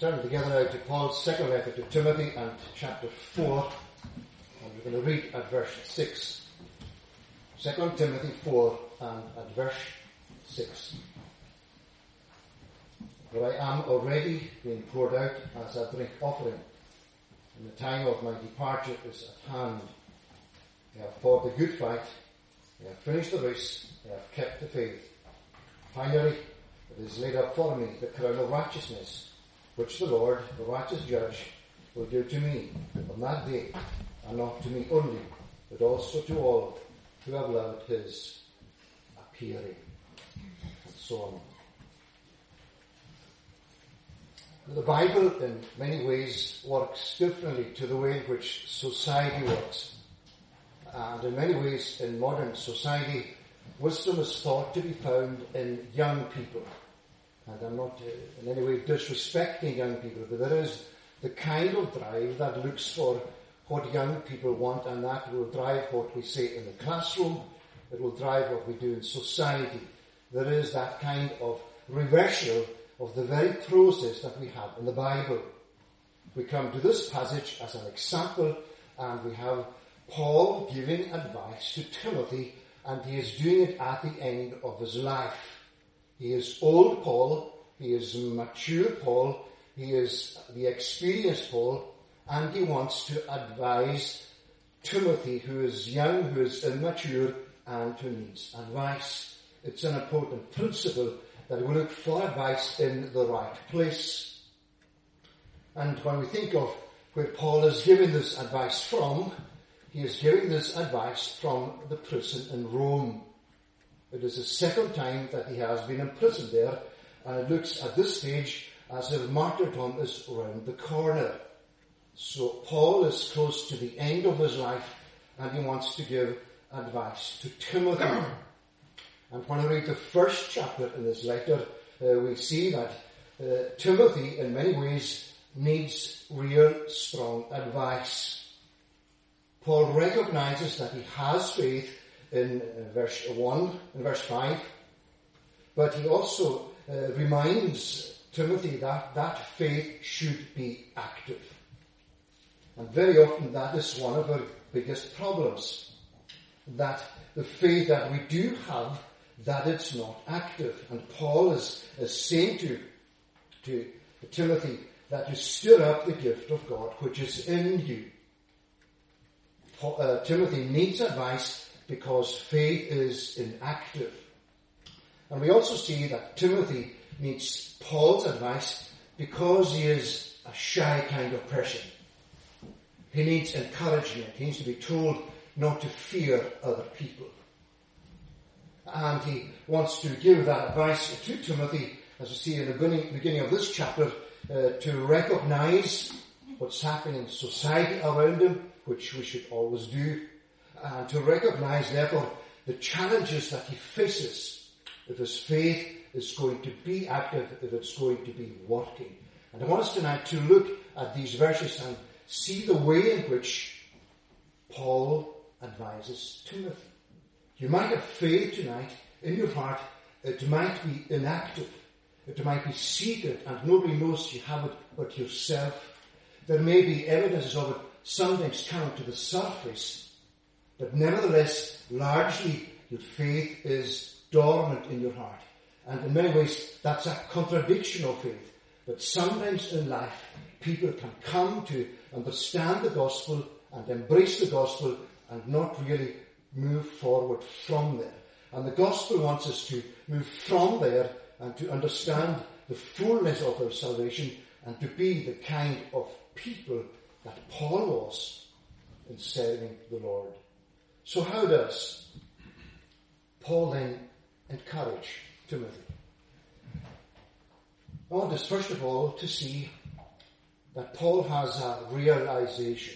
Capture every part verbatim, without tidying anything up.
Turn together now to Paul's second letter to Timothy and chapter four. And we're going to read at verse six. Second Timothy four and at verse six. For I am already being poured out as a drink offering, and the time of my departure is at hand. I have fought the good fight, I have finished the race, I have kept the faith. Finally, it is laid up for me the crown of righteousness, which the Lord, the righteous judge, will give to me on that day, and not to me only, but also to all who have loved his appearing. And so on. The Bible, in many ways, works differently to the way in which society works. And in many ways, in modern society, wisdom is thought to be found in young people. And I'm not uh, in any way disrespecting young people, but there is the kind of drive that looks for what young people want, and that will drive what we say in the classroom. It will drive what we do in society. There is that kind of reversal of the very process that we have in the Bible. We come to this passage as an example, and we have Paul giving advice to Timothy, and he is doing it at the end of his life. He is old Paul, he is mature Paul, he is the experienced Paul, and he wants to advise Timothy, who is young, who is immature, and who needs advice. It's an important principle that we look for advice in the right place. And when we think of where Paul is giving this advice from, he is giving this advice from the prison in Rome. It is the second time that he has been imprisoned there, and it looks at this stage as if martyrdom is around the corner. So Paul is close to the end of his life, and he wants to give advice to Timothy. And when I read the first chapter in this letter, uh, we see that uh, Timothy, in many ways, needs real strong advice. Paul recognizes that he has faith in uh, verse one, in verse five, but he also uh, reminds Timothy that that faith should be active. And very often that is one of our biggest problems, that the faith that we do have, that it's not active. And Paul is, is saying to, to Timothy that you stir up the gift of God which is in you. Paul, uh, Timothy needs advice because faith is inactive. And we also see that Timothy needs Paul's advice because he is a shy kind of person. He needs encouragement. He needs to be told not to fear other people. And he wants to give that advice to Timothy, as we see in the beginning, beginning of this chapter, uh, to recognize what's happening in society around him, which we should always do, and to recognize, therefore, the challenges that he faces if his faith is going to be active, if it's going to be working. And I want us tonight to look at these verses and see the way in which Paul advises Timothy. You might have faith tonight in your heart. It might be inactive. It might be secret and nobody knows you have it but yourself. There may be evidences of it sometimes coming to the surface, but nevertheless, largely your faith is dormant in your heart. And in many ways, that's a contradiction of faith. But sometimes in life, people can come to understand the gospel and embrace the gospel and not really move forward from there. And the gospel wants us to move from there and to understand the fullness of our salvation and to be the kind of people that Paul was in serving the Lord. So how does Paul then encourage Timothy? I want us first of all to see that Paul has a realization.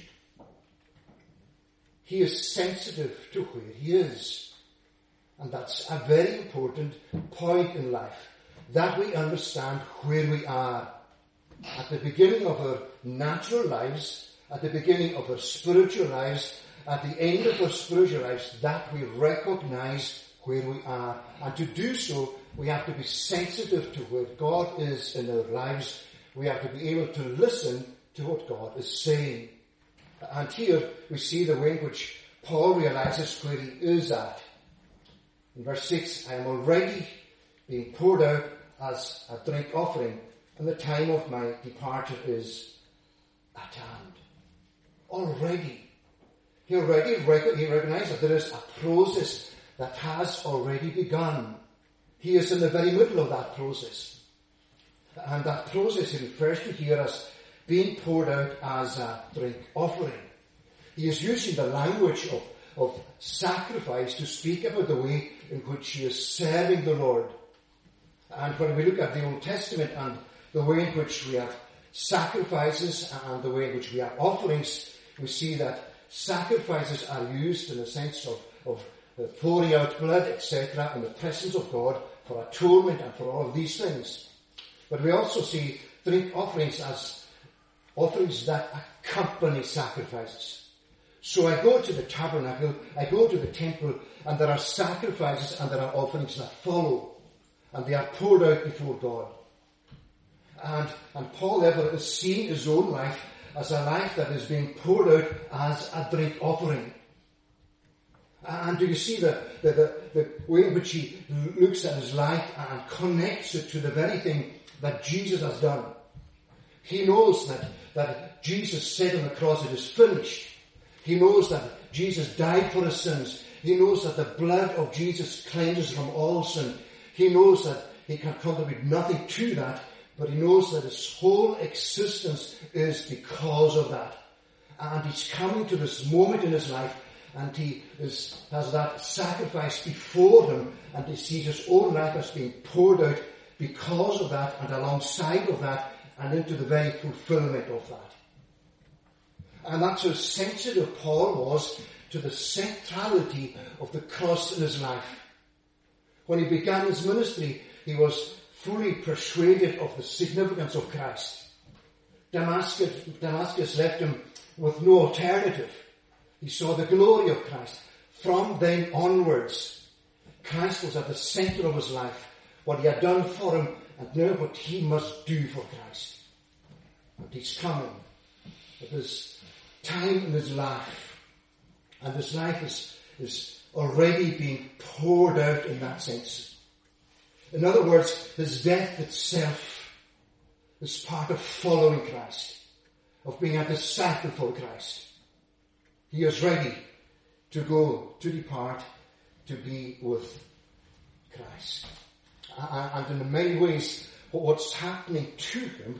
He is sensitive to where he is. And that's a very important point in life, that we understand where we are. At the beginning of our natural lives, at the beginning of our spiritual lives, at the end of our spiritual lives, that we recognize where we are. And to do so, we have to be sensitive to where God is in our lives. we are to be able to listen to what God is saying. And here we see the way in which Paul realizes where he is at. In verse six, I am already being poured out as a drink offering, and the time of my departure is at hand. Already. He already rec- he recognizes that there is a process that has already begun. He is in the very middle of that process. And that process he refers to here as being poured out as a drink offering. He is using the language of, of sacrifice to speak about the way in which he is serving the Lord. And when we look at the Old Testament and the way in which we have sacrifices and the way in which we have offerings, we see that sacrifices are used in the sense of, of pouring out blood, et cetera, in the presence of God for atonement and for all of these things. But we also see drink offerings as offerings that accompany sacrifices. So I go to the tabernacle, I go to the temple, and there are sacrifices and there are offerings that follow. And they are poured out before God. And, and Paul therefore is seeing his own life as a life that is being poured out as a drink offering. And do you see the, the, the, the way in which he looks at his life and connects it to the very thing that Jesus has done? He knows that, that Jesus said on the cross, it is finished. He knows that Jesus died for his sins. He knows that the blood of Jesus cleanses from all sin. He knows that he can contribute nothing to that, but he knows that his whole existence is because of that. And he's coming to this moment in his life, and he is, has that sacrifice before him, and he sees his own life as being poured out because of that, and alongside of that, and into the very fulfillment of that. And that's how sensitive Paul was to the centrality of the cross in his life. When he began his ministry, he was fully persuaded of the significance of Christ. Damascus, Damascus left him with no alternative. He saw the glory of Christ. From then onwards, Christ was at the center of his life. What he had done for him, and now what he must do for Christ. And he's coming. It is time in his life. And his life is, is already being poured out in that sense. In other words, his death itself is part of following Christ, of being a disciple for Christ. He is ready to go, to depart, to be with Christ. And in many ways, what's happening to him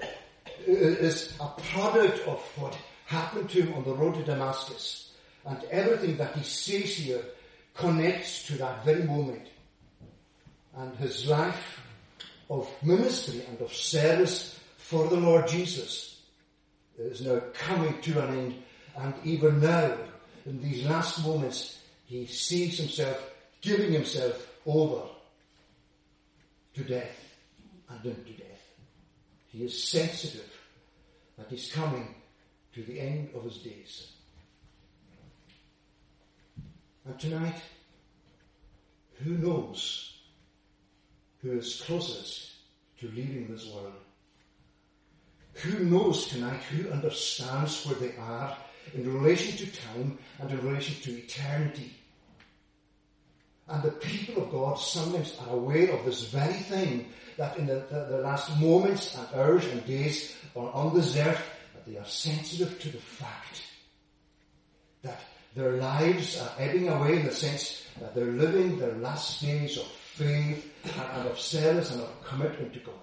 is a product of what happened to him on the road to Damascus. And everything that he says here connects to that very moment. And his life of ministry and of service for the Lord Jesus is now coming to an end. And even now, in these last moments, he sees himself giving himself over to death and into death. He is sensitive that he's coming to the end of his days. And tonight, who knows who is closest to leaving this world? Who knows tonight, who understands where they are in relation to time and in relation to eternity? And the people of God sometimes are aware of this very thing, that in the, the, the last moments and hours and days on, on this earth, that they are sensitive to the fact that their lives are ebbing away in the sense that they're living their last days of faith and, and of service and of commitment to God.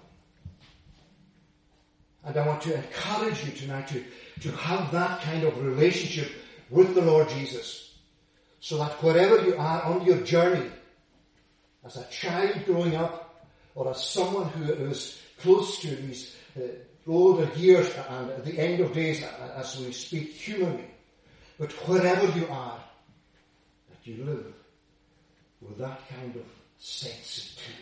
And I want to encourage you tonight to, to have that kind of relationship with the Lord Jesus. So that wherever you are on your journey, as a child growing up, or as someone who is close to these uh, older years and at the end of days, as we speak humanly, but wherever you are, that you live with that kind of sensitivity.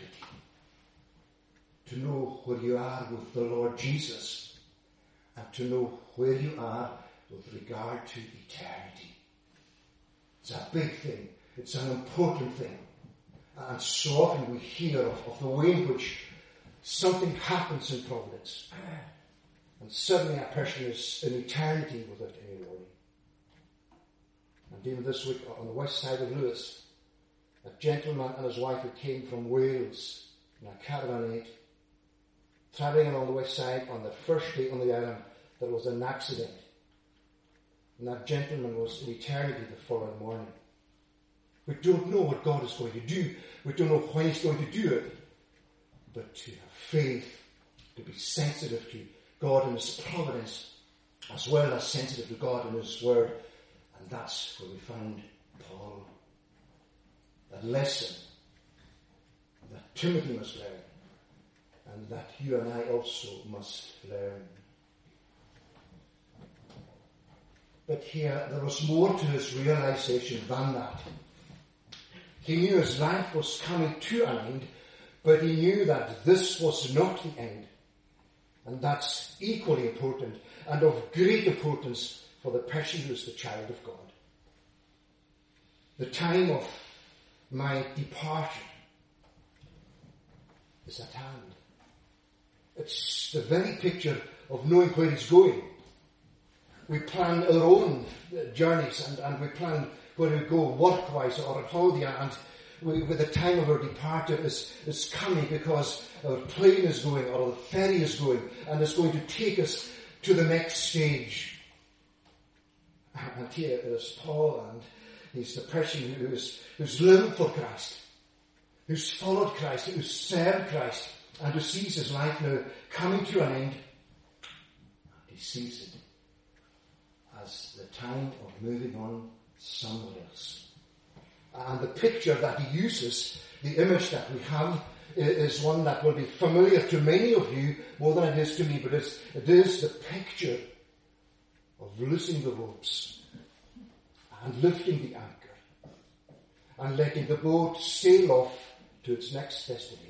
To know where you are with the Lord Jesus, and to know where you are with regard to eternity. It's a big thing. It's an important thing. And so often we hear of, of the way in which something happens in providence. And suddenly a person is in eternity without any worry. And even this week on the west side of Lewis, a gentleman and his wife who came from Wales in a caravan eight, travelling along the west side on the first day on the island, there was an accident. And that gentleman was in eternity the following morning. We don't know what God is going to do. We don't know when He's going to do it. But to have faith, to be sensitive to God and His providence, as well as sensitive to God and His Word. And that's where we found Paul. That lesson that Timothy must learn, and that you and I also must learn. But here, there was more to his realization than that. He knew his life was coming to an end, but he knew that this was not the end. And that's equally important and of great importance for the person who is the child of God. The time of my departure is at hand. It's the very picture of knowing where he's going. We plan our own journeys and, and we plan where we go work-wise or at holiday, and we, with the time of our departure is, is coming because our plane is going or the ferry is going and it's going to take us to the next stage. And here is Paul, and he's the person who's, who's lived for Christ, who's followed Christ, who's served Christ, and who sees his life now coming to an end. He sees it as the time of moving on somewhere else. And the picture that he uses, the image that we have, is one that will be familiar to many of you more than it is to me, but it's, it is the picture of loosing the ropes and lifting the anchor and letting the boat sail off to its next destination.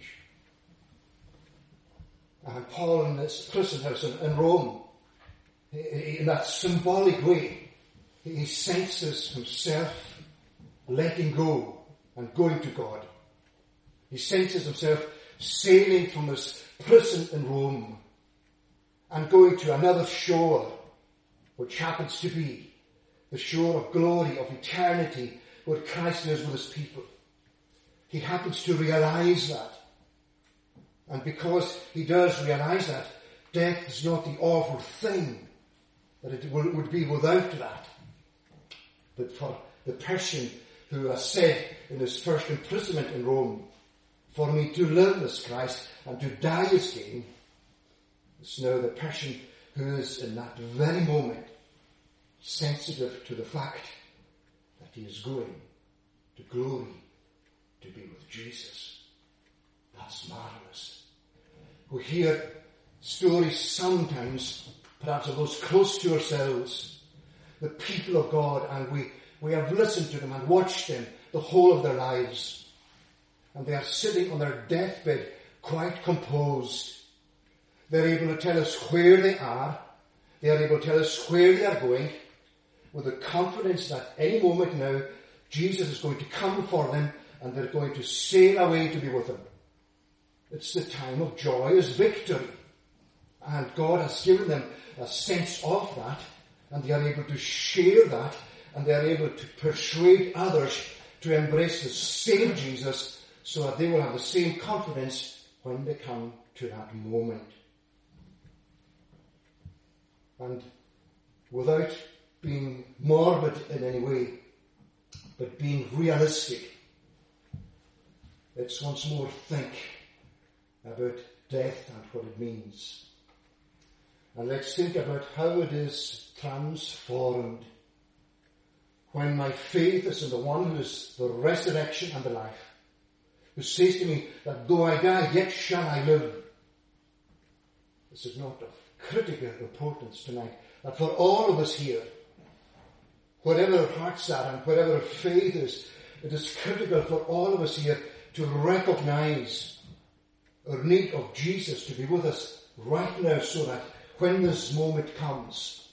And Paul in this prison house in, in Rome, in that symbolic way, he senses himself letting go and going to God. He senses himself sailing from his prison in Rome and going to another shore, which happens to be the shore of glory, of eternity, where Christ lives with his people. He happens to realize that. And because he does realize that, death is not the awful thing that it would be without that. But for the person who has said in his first imprisonment in Rome, for me to live is Christ and to die is gain, it's now the person who is in that very moment sensitive to the fact that he is going to glory to be with Jesus. That's marvelous. We hear stories sometimes, perhaps of those close to ourselves, the people of God, and we, we have listened to them and watched them the whole of their lives. And they are sitting on their deathbed quite composed. They're able to tell us where they are. They are able to tell us where they are going, with the confidence that any moment now Jesus is going to come for them and they're going to sail away to be with him. It's the time of joyous victory. And God has given them a sense of that, and they are able to share that, and they are able to persuade others to embrace the same Jesus so that they will have the same confidence when they come to that moment. And without being morbid in any way, but being realistic, let's once more think about death and what it means. And let's think about how it is transformed when my faith is in the one who is the resurrection and the life, who says to me that though I die, yet shall I live. This is not of critical importance tonight, that for all of us here, whatever our hearts are and whatever our faith is, it is critical for all of us here to recognize our need of Jesus to be with us right now, so that when this moment comes,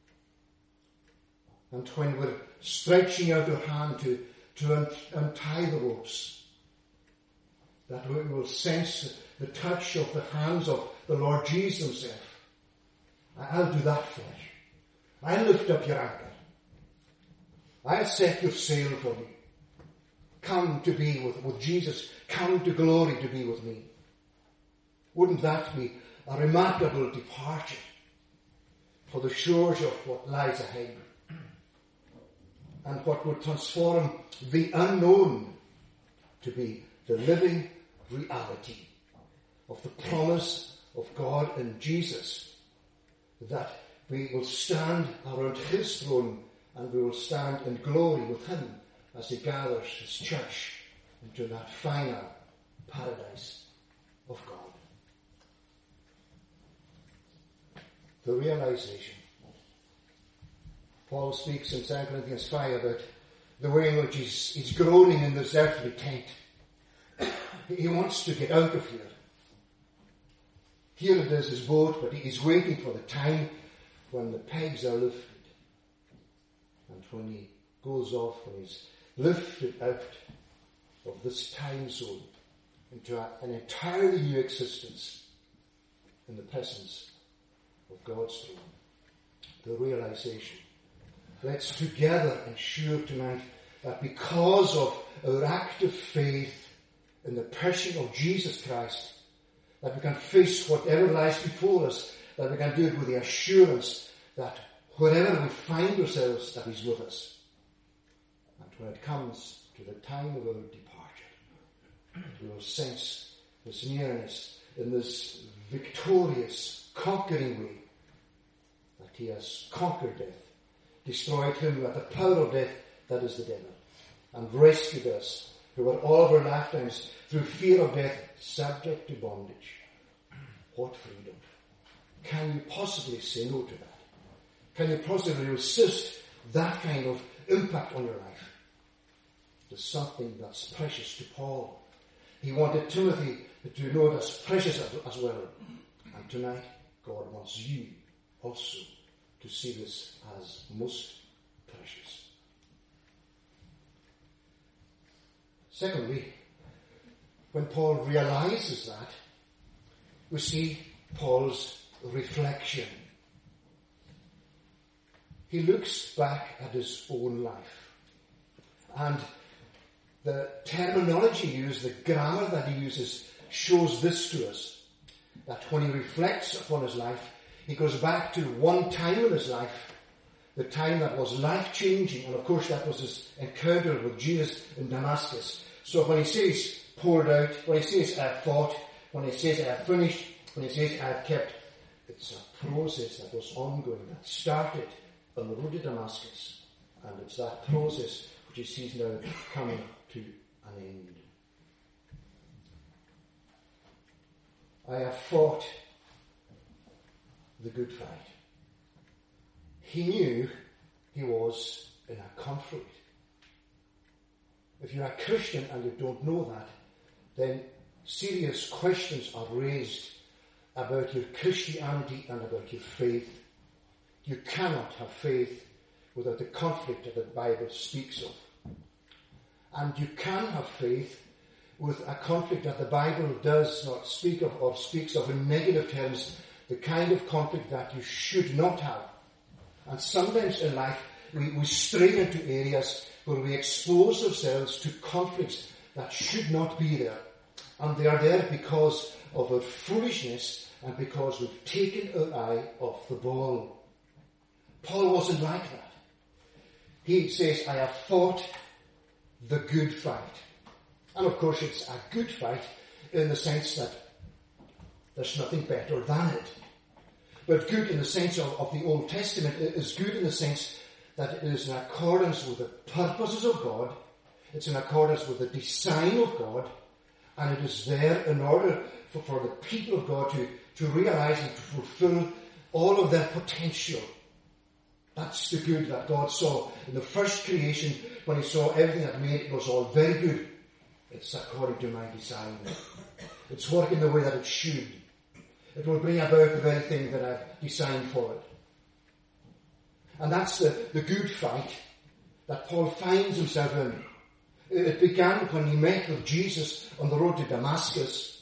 and when we're stretching out our hand to, to un- untie the ropes, that we will sense the touch of the hands of the Lord Jesus himself. I'll do that for you. I'll lift up your anchor. I'll set your sail for you. Come to be with, with Jesus. Come to glory to be with me. Wouldn't that be a remarkable departure for the shores of what lies ahead? And what would transform the unknown to be the living reality of the promise of God in Jesus, that we will stand around his throne and we will stand in glory with him as he gathers his church into that final paradise of God. The realization. Paul speaks in Second Corinthians five about the way in which he's, he's groaning in this earthly tent. He wants to get out of here. Here it is, his boat, but he's waiting for the time when the pegs are lifted. And when he goes off, when he's lifted out of this time zone into a, an entirely new existence in the presence of God's throne. The realization. Let's together ensure tonight that because of our active faith in the person of Jesus Christ, that we can face whatever lies before us, that we can do it with the assurance that wherever we find ourselves, that he's with us. And when it comes to the time of our departure, we will sense this nearness in this victorious, conquering way, that he has conquered death, destroyed him with the power of death, that is the devil, and rescued us, who were all of our lifetimes, through fear of death, subject to bondage. What freedom. Can you possibly say no to that? Can you possibly resist that kind of impact on your life? There's something that's precious to Paul. He wanted Timothy to know that's precious as well. And tonight, God wants you also to see this as most precious. Secondly, when Paul realizes that, we see Paul's reflection. He looks back at his own life. And the terminology used, the grammar that he uses, shows this to us. That when he reflects upon his life, he goes back to one time in his life, the time that was life-changing, and of course that was his encounter with Jesus in Damascus. So when he says poured out, when he says I've fought, when he says I've finished, when he says I've kept, it's a process that was ongoing, that started on the road to Damascus, and it's that process which he sees now coming to an end. I have fought the good fight. He knew he was in a conflict. If you're a Christian and you don't know that, then serious questions are raised about your Christianity and about your faith. You cannot have faith without the conflict that the Bible speaks of. And you can have faith with a conflict that the Bible does not speak of or speaks of in negative terms, the kind of conflict that you should not have. And sometimes in life we, we stray into areas where we expose ourselves to conflicts that should not be there. And they are there because of our foolishness and because we've taken our eye off the ball. Paul wasn't like that. He says, I have fought the good fight. And of course it's a good fight in the sense that there's nothing better than it. But good in the sense of, of the Old Testament is good in the sense that it is in accordance with the purposes of God, it's in accordance with the design of God, and it is there in order for, for the people of God to, to realize and to fulfill all of their potential. That's the good that God saw in the first creation when he saw everything that made. It was all very good. It's according to my design. It's working the way that it should. It will bring about the very thing that I've designed for it. And that's the, the good fight that Paul finds himself in. It began when he met with Jesus on the road to Damascus.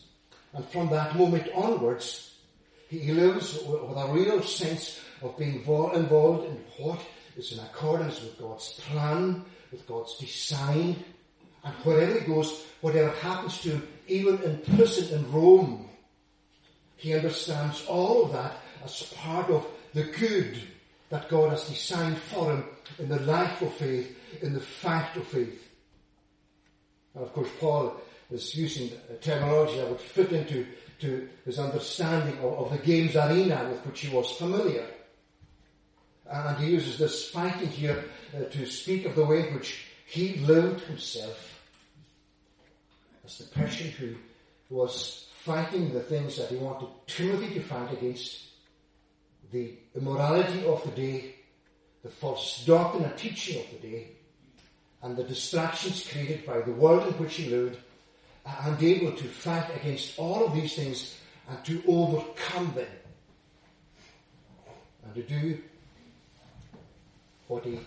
And from that moment onwards, he lives with a real sense of being involved in what is in accordance with God's plan, with God's design. And wherever he goes, whatever happens to him, even in prison in Rome, he understands all of that as part of the good that God has designed for him in the life of faith, in the fact of faith. And of course, Paul is using terminology that would fit into to his understanding of, of the games arena with which he was familiar. And he uses this fighting here uh, to speak of the way in which he lived himself as the person who was fighting the things that he wanted Timothy to fight against: the immorality of the day, the false doctrine and teaching of the day, and the distractions created by the world in which he lived, and able to fight against all of these things and to overcome them, and to do what he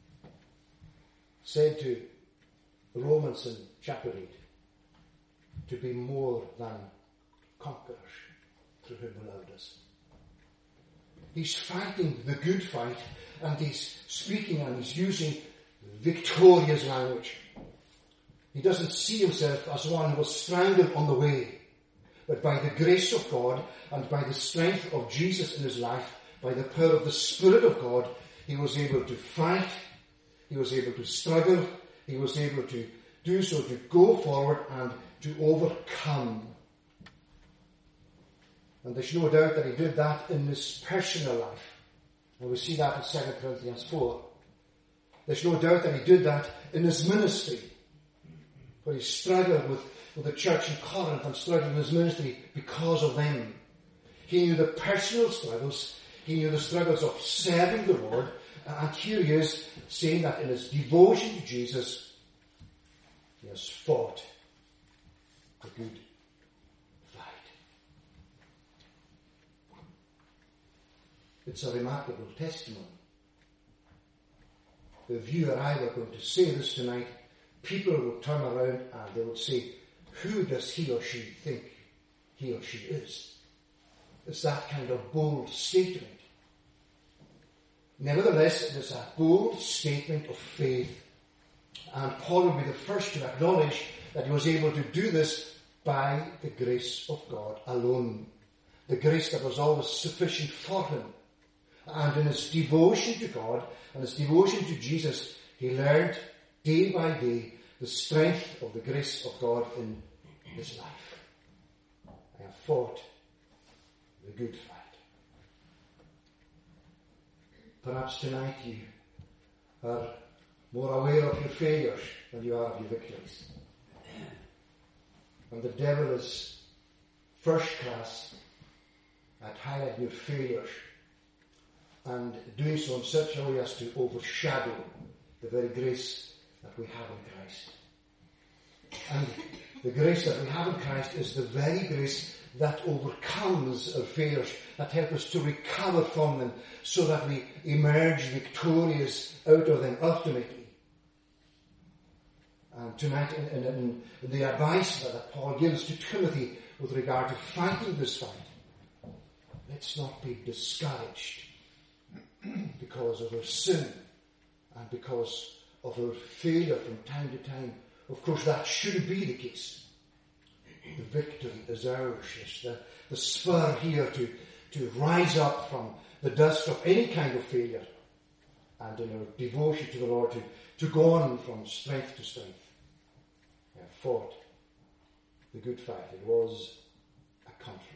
said to the Romans in chapter eight, to be more than conquerors through whom he loved us. He's fighting the good fight, and he's speaking and he's using victorious language. He doesn't see himself as one who was stranded on the way, but by the grace of God and by the strength of Jesus in his life, by the power of the Spirit of God, he was able to fight, he was able to struggle, he was able to do so, to go forward and to overcome. And there's no doubt that he did that in his personal life. And we see that in Second Corinthians four. There's no doubt that he did that in his ministry, where he struggled with, with the church in Corinth and struggled in his ministry because of them. He knew the personal struggles, he knew the struggles of serving the Lord, and here he is saying that in his devotion to Jesus, he has fought a good fight. It's a remarkable testimony. If you or I were going to say this tonight, people would turn around and they would say, who does he or she think he or she is? It's that kind of bold statement. Nevertheless, it is a bold statement of faith. And Paul will be the first to acknowledge that he was able to do this by the grace of God alone. The grace that was always sufficient for him. And in his devotion to God and his devotion to Jesus, he learned day by day the strength of the grace of God in his life. I have fought the good fight. Perhaps tonight you are more aware of your failures than you are of your victories. And the devil is first class at highlighting your failures and doing so in such a way as to overshadow the very grace that we have in Christ. And the grace that we have in Christ is the very grace that overcomes our failures, that helps us to recover from them so that we emerge victorious out of them ultimately. And tonight, in, in, in the advice that Paul gives to Timothy with regard to fighting this fight, let's not be discouraged because of our sin and because of our failure from time to time. Of course, that should be the case. The victory is ours. It's the, the spur here to, to rise up from the dust of any kind of failure, and in our devotion to the Lord to, to go on from strength to strength. I have fought the good fight. It was a conflict.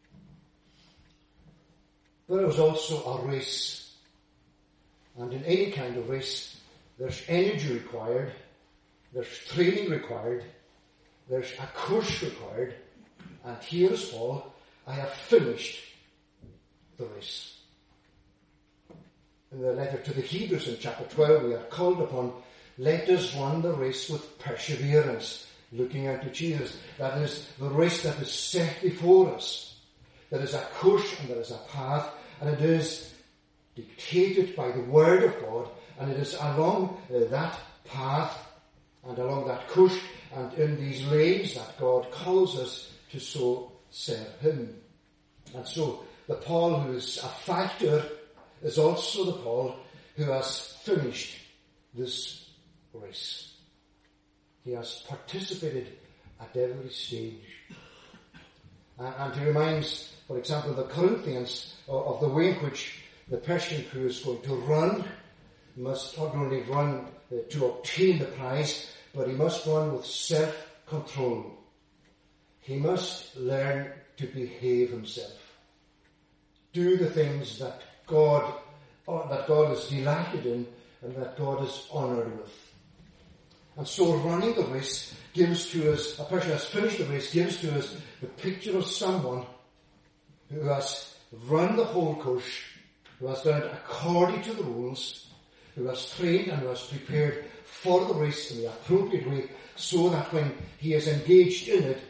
But it was also a race. And in any kind of race, there's energy required, there's training required, there's a course required, and here's Paul, I have finished the race. In the letter to the Hebrews in chapter twelve, we are called upon, let us run the race with perseverance, looking unto Jesus. That is the race that is set before us. There is a course and there is a path, and it is dictated by the Word of God, and it is along uh, that path and along that course and in these lanes that God calls us to so serve him. And so the Paul who is a fighter is also the Paul who has finished this race. He has participated at every stage. And, and he reminds, for example, the Corinthians of, of the way in which the Persian crew is going to run. He must not only run uh, to obtain the prize, but he must run with self-control. He must learn to behave himself. Do the things that God, or that God is delighted in and that God is honoured with. And so running the race gives to us, a person who has finished the race gives to us the picture of someone who has run the whole course, who has done it according to the rules, who has trained and who has prepared for the race in the appropriate way, so that when he is engaged in it,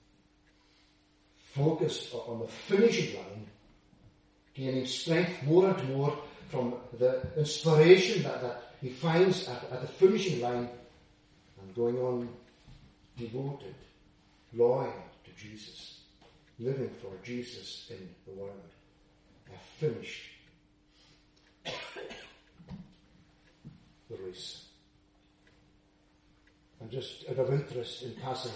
focused on the finishing line, gaining strength more and more from the inspiration that, that he finds at, at the finishing line, and going on devoted, loyal to Jesus, living for Jesus in the world. I have finished the race. And just out of interest in passing,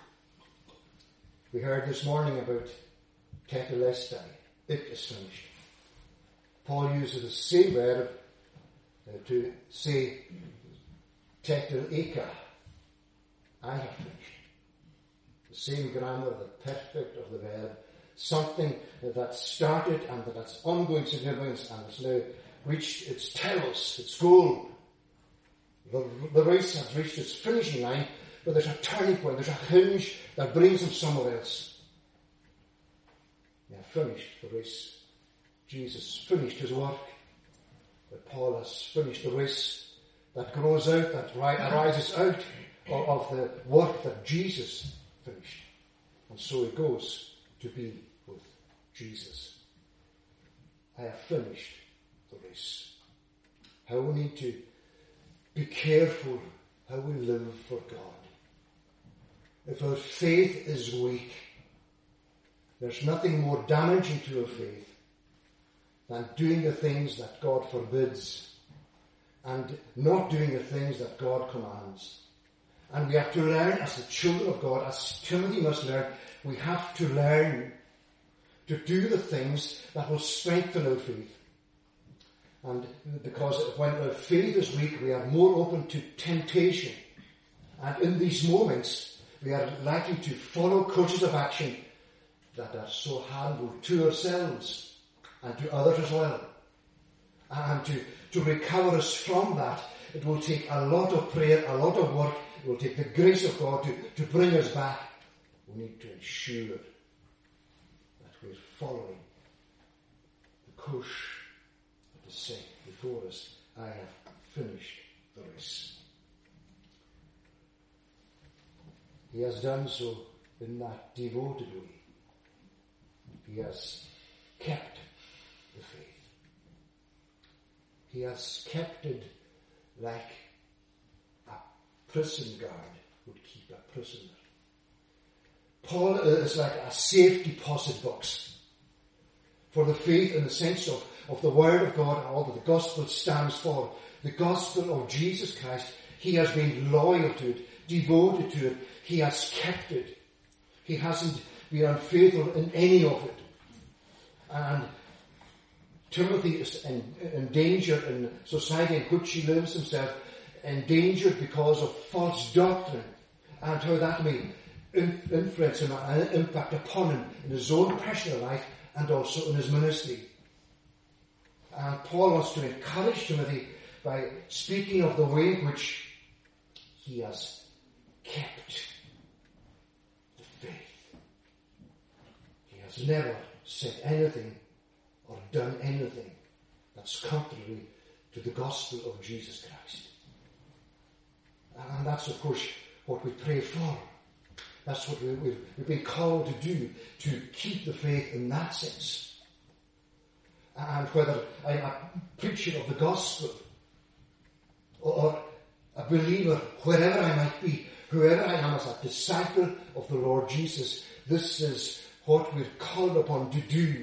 we heard this morning about tetelestai. It is finished. Paul uses the same verb uh, to say teteleka. I have finished. The same grammar, the perfect of the verb. Something that started and that has ongoing significance and has now reached its telos, its goal. The, the race has reached its finishing line, but there's a turning point, there's a hinge that brings him somewhere else. He has finished the race. Jesus finished his work. But Paul has finished the race that grows out, that arises out of, of the work that Jesus finished. And so he goes to be with Jesus. I have finished the race. How we need to be careful how we live for God. If our faith is weak, there's nothing more damaging to our faith than doing the things that God forbids and not doing the things that God commands. And we have to learn as the children of God, as Timothy must learn, we have to learn to do the things that will strengthen our faith. And because when our faith is weak, we are more open to temptation. And in these moments, we are likely to follow courses of action that are so harmful to ourselves and to others as well. And to, to recover us from that, it will take a lot of prayer, a lot of work. It will take the grace of God to, to bring us back. We need to ensure that we're following the course that is set before us. I have finished the race. He has done so in that devoted way. He has kept the faith. He has kept it like a prison guard would keep a prisoner. Paul is like a safe deposit box for the faith in the sense of, of the Word of God and all that the gospel stands for. The gospel of Jesus Christ. He has been loyal to it, devoted to it. He has kept it. He hasn't been unfaithful in any of it. And Timothy is in, in danger in society in which he lives himself, endangered because of false doctrine and how that may influence him and impact upon him in his own personal life and also in his ministry. And Paul wants to encourage Timothy by speaking of the way in which he has kept the faith. He has never said anything or done anything that's contrary to the gospel of Jesus Christ. And that's, of course, what we pray for. That's what we, we've, we've been called to do, to keep the faith in that sense. And whether I'm a preacher of the gospel or a believer, wherever I might be, whoever I am as a disciple of the Lord Jesus, this is what we're called upon to do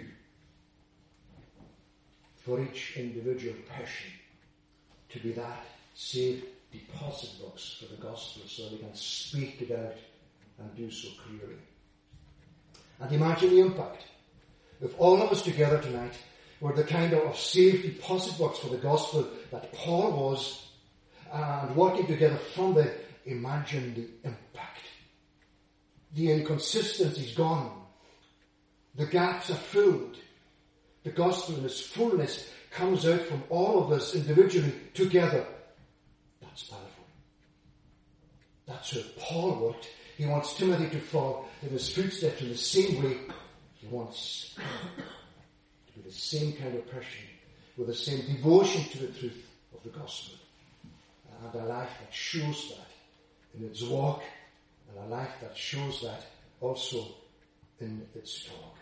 for each individual person to be that safe deposit box for the gospel so they can speak it out and do so clearly. And imagine the impact if all of us together tonight were the kind of safe deposit box for the gospel that Paul was, and working together from the, imagine the impact. The inconsistency's gone. The gaps are filled. The gospel in its fullness comes out from all of us individually together. That's powerful. That's how Paul worked. He wants Timothy to follow in his footsteps in the same way. He wants to be the same kind of person with the same devotion to the truth of the gospel. And a life that shows that in its walk, and a life that shows that also in its talk.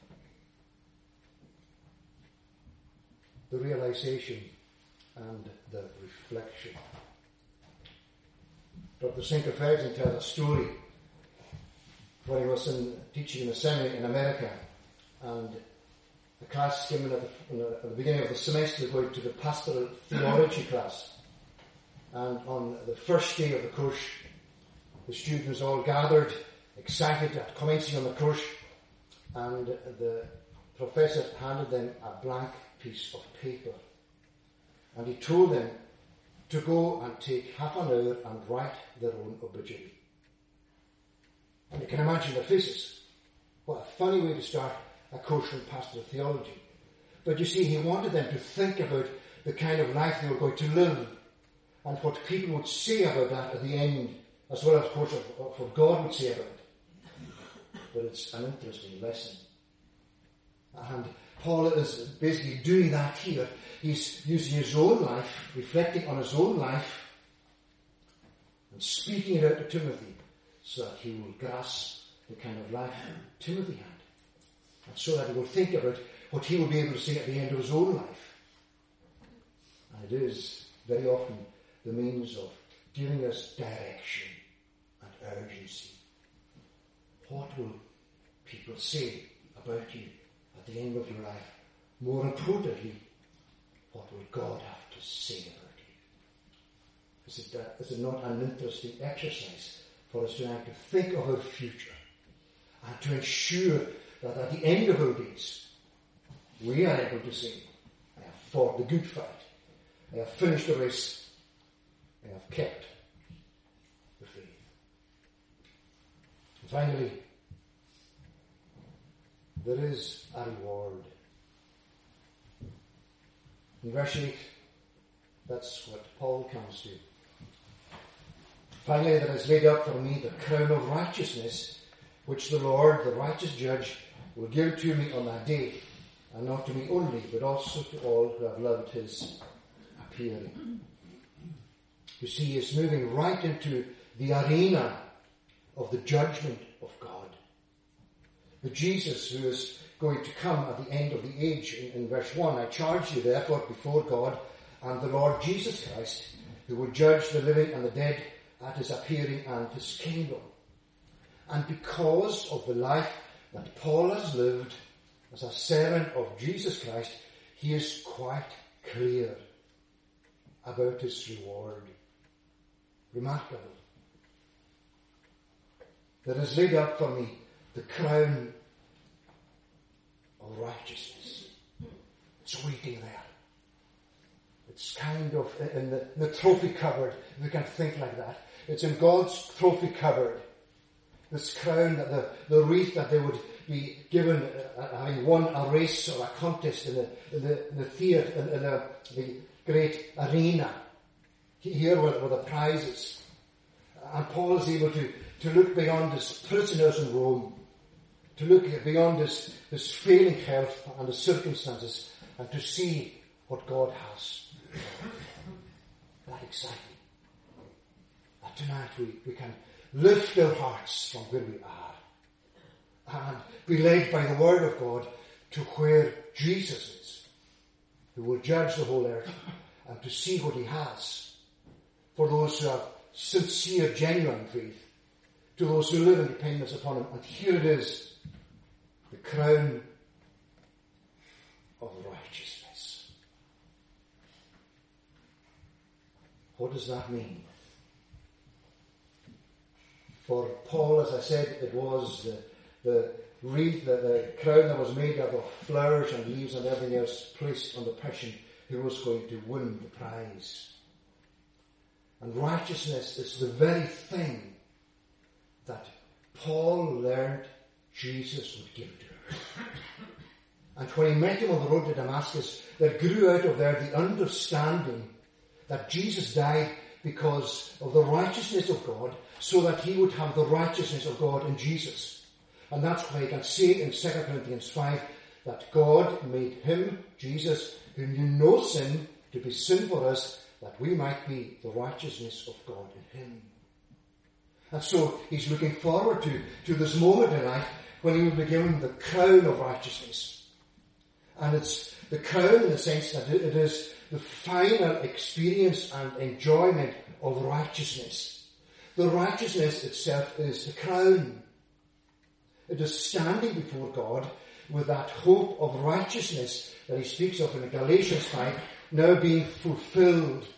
The realization and the reflection. Doctor Sinker-Ferguson tells a story when he was in, teaching in a seminary in America, and the class came in at the, in the, at the beginning of the semester going to the pastoral theology class. And on the first day of the course, the students all gathered, excited at commencing on the course, and the professor handed them a blank piece of paper. And he told them to go and take half an hour and write their own obituary. And you can imagine their faces. What a funny way to start a course in pastoral theology. But you see, he wanted them to think about the kind of life they were going to live, and what people would say about that at the end, as well as, of course, of what God would say about it. But it's an interesting lesson. And Paul is basically doing that here. He's using his own life, reflecting on his own life, and speaking it out to Timothy so that he will grasp the kind of life Timothy had. And so that he will think about what he will be able to say at the end of his own life. And it is very often the means of giving us direction and urgency. What will people say about you at the end of your life? More importantly, what will God have to say about you? Is it, that, is it not an interesting exercise for us tonight to think of our future and to ensure that at the end of our days we are able to say, I have fought the good fight, I have finished the race, I have kept the faith. And finally, there is a reward. In verse eight, that's what Paul comes to. Finally, there is laid up for me the crown of righteousness, which the Lord, the righteous judge, will give to me on that day, and not to me only, but also to all who have loved his appearing. You see, he is moving right into the arena of the judgment of God. The Jesus who is going to come at the end of the age. In, in verse one, I charge you therefore before God and the Lord Jesus Christ, who will judge the living and the dead at his appearing and his kingdom. And because of the life that Paul has lived as a servant of Jesus Christ, he is quite clear about his reward. Remarkable. There is laid up for me the crown of righteousness. It's waiting there. It's kind of in the, in the trophy cupboard, if we can think like that. It's in God's trophy cupboard. This crown, that the, the wreath that they would be given, uh, having won a race or a contest in the, in the, in the theatre, in, in the, the great arena. Here were, were the prizes. And Paul is able to, to look beyond his prisoners in Rome, to look beyond his, his failing health and his circumstances, and to see what God has. That exciting. That tonight we, we can lift our hearts from where we are and be led by the word of God to where Jesus is, who will judge the whole earth, and to see what he has for those who have sincere, genuine faith, to those who live in dependence upon him. And here it is, the crown of righteousness. What does that mean? For Paul, as I said, it was the, the wreath, the, the crown that was made out of flowers and leaves and everything else placed on the person who was going to win the prize. And righteousness is the very thing that Paul learned Jesus would give to him. And when he met him on the road to Damascus, there grew out of there the understanding that Jesus died because of the righteousness of God, so that he would have the righteousness of God in Jesus. And that's why you can say in Second Corinthians five that God made him, Jesus, who knew no sin, to be sin for us, that we might be the righteousness of God in him. And so he's looking forward to, to this moment in life when he will be given the crown of righteousness. And it's the crown in the sense that it is the final experience and enjoyment of righteousness. The righteousness itself is the crown. It is standing before God with that hope of righteousness that he speaks of in Galatians five, now being fulfilled.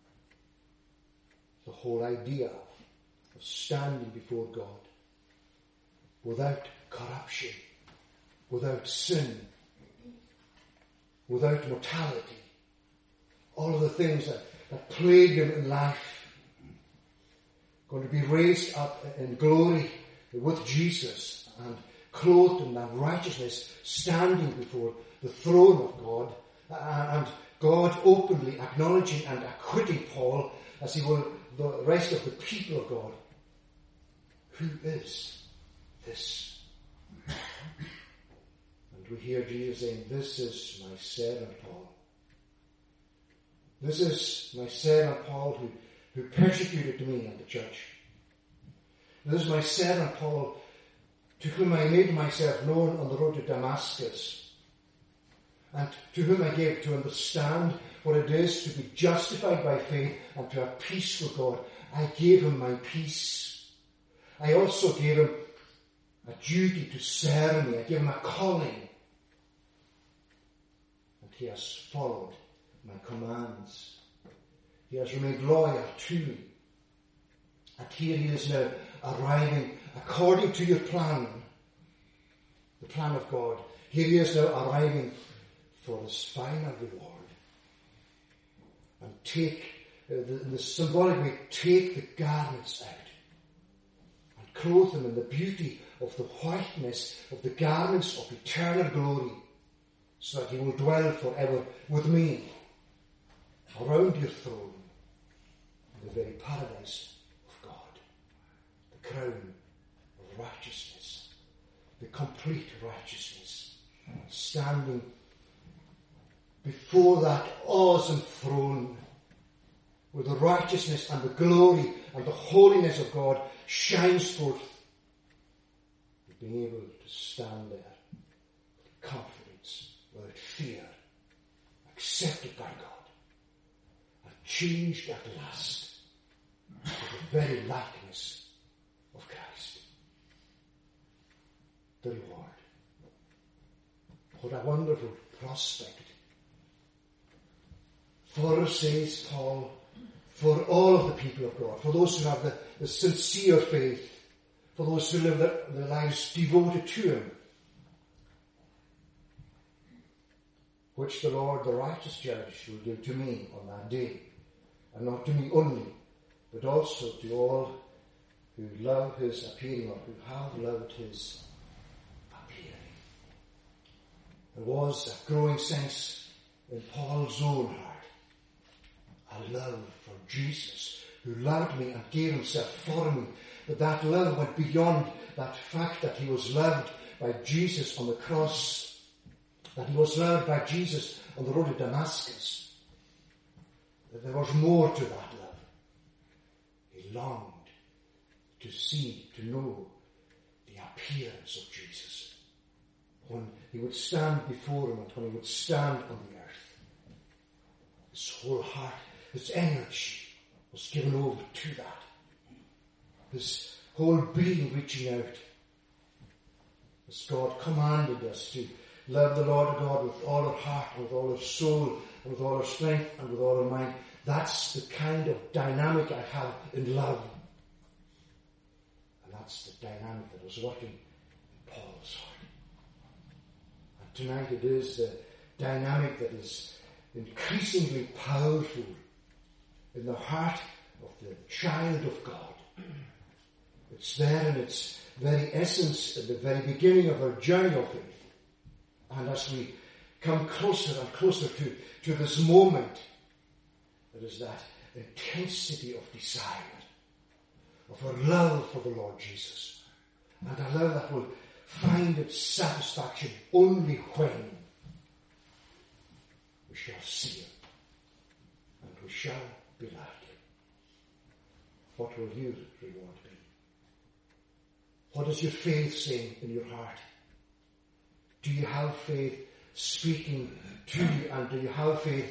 The whole idea of standing before God without corruption, without sin, without mortality, all of the things that, that plague him in life, going to be raised up in glory with Jesus and clothed in that righteousness, standing before the throne of God, and God openly acknowledging and acquitting Paul as he will the rest of the people of God. Who is this? And we hear Jesus saying, "This is my servant Paul. This is my servant Paul who who persecuted me and the church. This is my servant Paul, to whom I made myself known on the road to Damascus, and to whom I gave to understand what it is to be justified by faith and to have peace with God. I gave him my peace. I also gave him a duty to serve me. I gave him a calling. And he has followed my commands. He has remained loyal to me. And here he is now arriving according to your plan, the plan of God. Here he is now arriving for his final reward. And take, uh, the, the symbolic way, take the garments out and clothe them in the beauty of the whiteness of the garments of eternal glory, so that he will dwell forever with me around your throne, in the very paradise of God, the crown of righteousness, the complete righteousness, standing before that awesome throne, where the righteousness and the glory and the holiness of God shines forth, being able to stand there with confidence, without fear, accepted by God, and changed at last to the very likeness of Christ. The reward. What a wonderful prospect. For, says Paul, for all of the people of God, for those who have the, the sincere faith, for those who live their, their lives devoted to him, which the Lord, the righteous judge, will give to me on that day, and not to me only, but also to all who love his appearing, or who have loved his appearing. There was a growing sense in Paul's own heart, a love for Jesus, who loved me and gave himself for me. But that love went beyond that fact that he was loved by Jesus on the cross, that he was loved by Jesus on the road to Damascus. That there was more to that love. He longed to see, to know the appearance of Jesus, when he would stand before him and when he would stand on the earth. His whole heart, his energy was given over to that. His whole being reaching out. As God commanded us to love the Lord God with all our heart, with all our soul, and with all our strength, and with all our mind. That's the kind of dynamic I have in love. And that's the dynamic that was working in Paul's heart. And tonight it is the dynamic that is increasingly powerful in the heart of the child of God. It's there in its very essence, at the very beginning of our journey of faith. And as we come closer and closer to, to this moment, there is that intensity of desire, of our love for the Lord Jesus. And a love that will find its satisfaction only when we shall see Him and we shall be like Him. What will your reward be? What is your faith saying in your heart? Do you have faith speaking to you, and do you have faith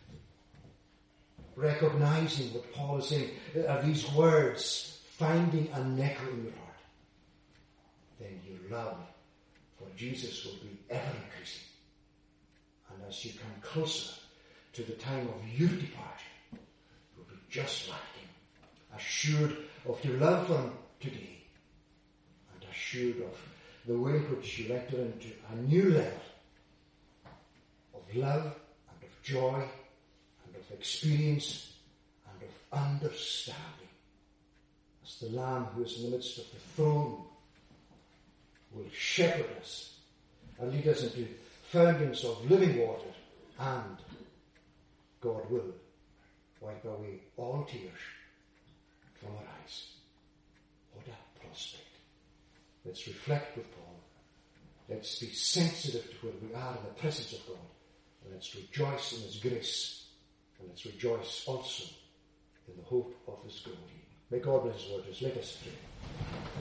recognizing what Paul is saying? Are these words finding an echo in your heart? Then your love for Jesus will be ever increasing. And as you come closer to the time of your departure, you'll be just like Him, assured of your love for Him today, and assured of the way in which you enter into a new level of love and of joy and of experience and of understanding. As the Lamb who is in the midst of the throne will shepherd us and lead us into fountains of living water, and God will wipe away all tears from our eyes. What a prospect. Let's reflect with Paul. Let's be sensitive to where we are in the presence of God. And let's rejoice in His grace. And let's rejoice also in the hope of His glory. May God bless His word. Let us pray.